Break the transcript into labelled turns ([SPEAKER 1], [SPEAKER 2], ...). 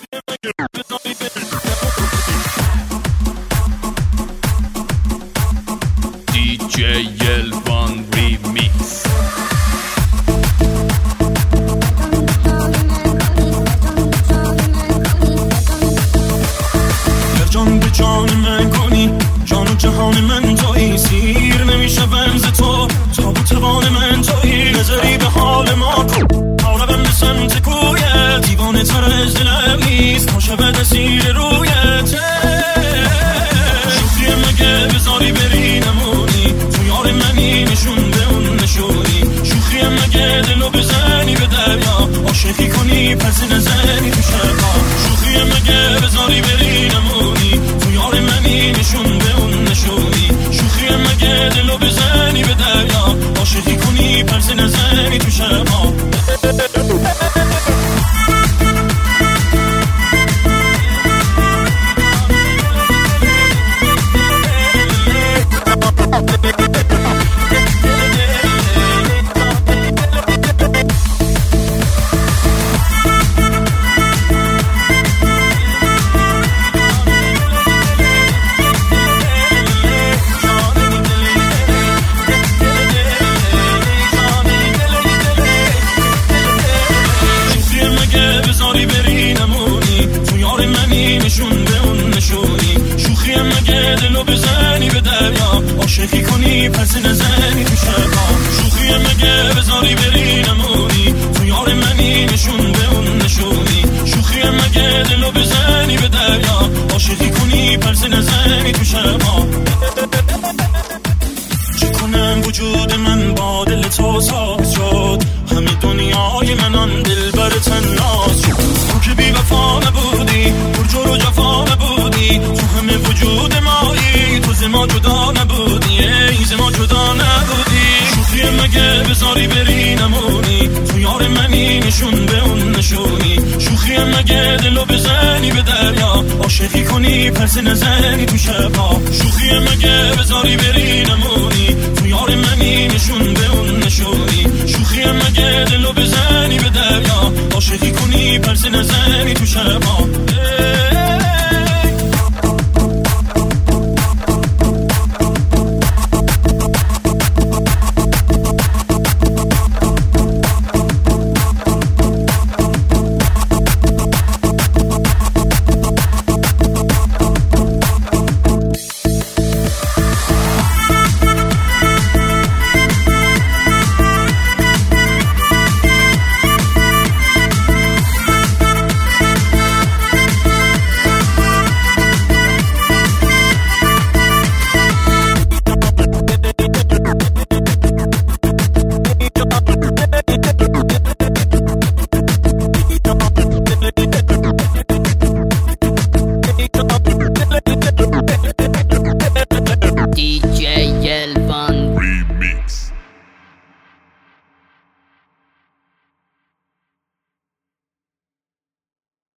[SPEAKER 1] DJ Yelvan Remix.
[SPEAKER 2] جان به جان من کنی، جان و جهان من تویی، سیر نمیشم ز تو، توان من تویی، نظری به حال ما کن تا روم به سمت کویت، دیوانه تر از دلم نیست تا شود اسیر رویت. شوخی مگه بذاری بری نمونی، تو یار منی نشون به اون نشونی، شوخی مگه دلو بزنی به دریا، عاشقی کنی پس نزنی تو شبا، شوخی مگه بذاری بری نمونی، تو یار منی نشون به اون نشونی، شوخی مگه دلو بزنی به دریا، عاشقی کنی پس نزنی تو شبا. نشون به اون نشونی، شوخی مگه دلو بزنی به دریا، عاشقی کنی پس نزنی تو شبا، شوخی مگه بذاری بری نمونی، تو یار منی نشون به اون نشونی، شوخی مگه دلو بزنی به دریا، عاشقی کنی پس نزنی تو شبا. چه کنم وجود من با دل تو ساز شد، همه دنیای من آن دل بر تناز شد، تو که بی وفا نبودی، پرجور و جفا نبودی، تو همه وجود مایی، تو ز ما جدا نبودی، ای ز ما جدا نبودی، شوخی مگه بذاری بری نمونی، تو یار منی نشون به اون نشونی، شوخی مگه دلو بزنی به دریا، عاشقی کنی پس نزنی تو شبا، شوخی مگه بذاری بری نمونی، تو یار منی نشون به اون نشونی، شوخی مگه دلو بزنی به دریا، عاشقی کنی پس نزنی تو شبا.